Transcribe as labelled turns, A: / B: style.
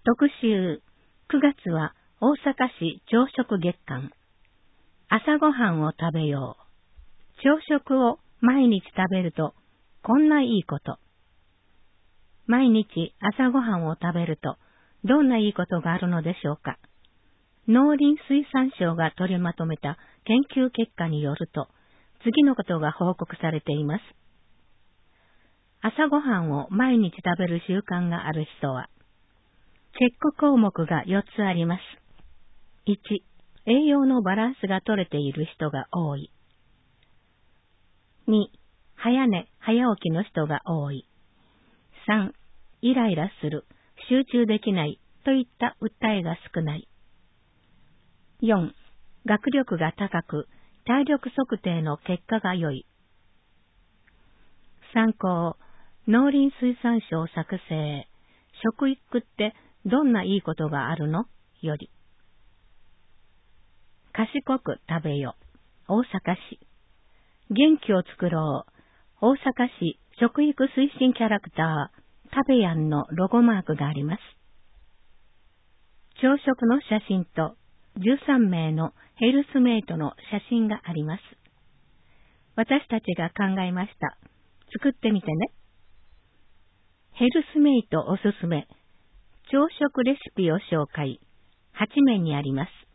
A: 特集9月は大阪市朝食月間。朝ごはんを食べよう。朝食を毎日食べるとこんないいこと。毎日朝ごはんを食べるとどんないいことがあるのでしょうか。農林水産省が取りまとめた研究結果によると次のことが報告されています。朝ごはんを毎日食べる習慣がある人はチェック項目が4つあります。1、栄養のバランスが取れている人が多い。2、早寝、早起きの人が多い。3、イライラする、集中できないといった訴えが少ない。4、学力が高く、体力測定の結果が良い。参考、農林水産省作成、食育ってどんないいことがあるのより。賢く食べよ、大阪市。元気を作ろう、大阪市食育推進キャラクター、食べやんのロゴマークがあります。朝食の写真と13名のヘルスメイトの写真があります。私たちが考えました。作ってみてね。ヘルスメイトおすすめ、朝食レシピを紹介、8面にあります。